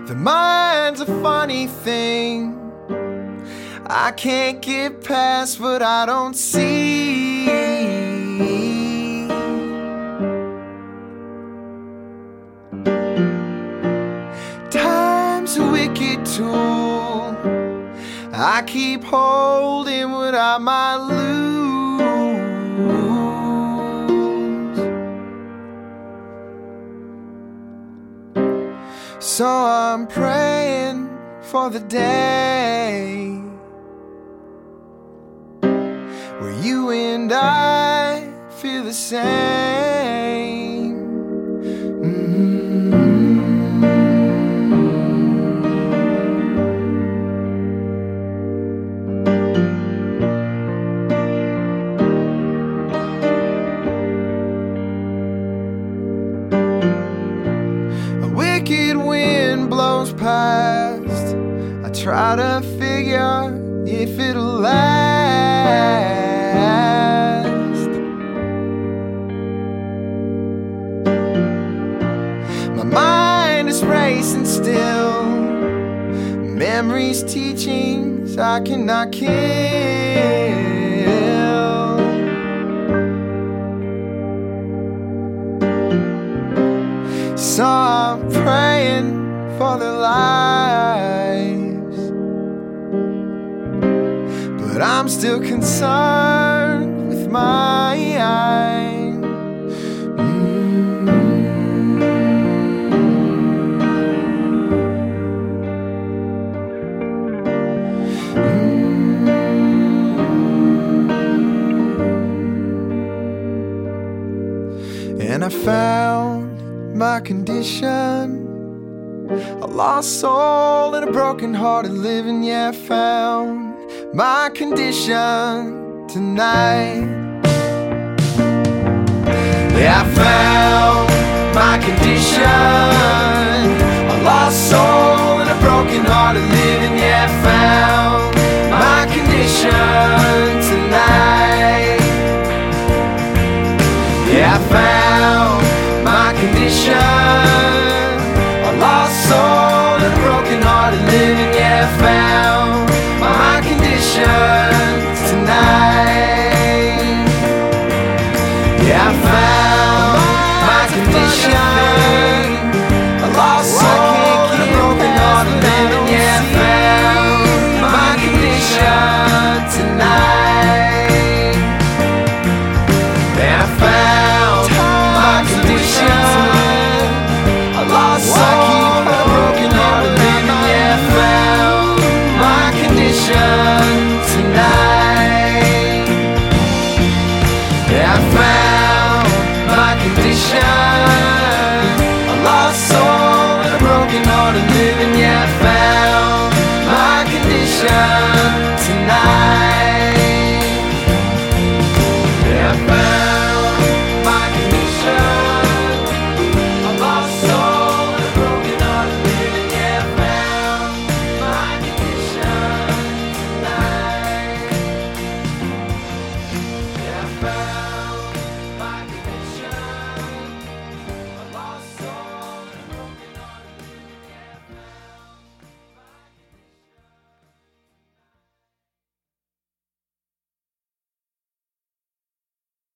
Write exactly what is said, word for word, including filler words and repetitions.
The mind's a funny thing. I can't get past what I don't see. Time's a wicked tool. I keep holding what I might lose. So I'm praying for the day where you and I feel the same. Mm-hmm. A wicked wind blows past. I try to figure if it'll last. My mind is racing still. Memories, teachings I cannot kill. So I'm praying for their lives, but I'm still concerned with mine. Mm. Mm. And I found my condition, a lost soul and a broken-hearted living. Yeah, I found my condition tonight. Yeah, I found my condition, a lost soul and a broken-hearted living. Yeah, I found my condition tonight. Yeah, I found my condition, a lost soul and a broken-hearted living. Yeah, I found my condition tonight. Yeah, I found my condition, a lost soul and a broken-hearted living. Yeah, I found my condition tonight. Yeah, I found my condition, a lost soul and a broken-hearted living. Yeah, I found my condition tonight. Yeah, I found my condition, a lost soul and a broken-hearted living. Yeah, I found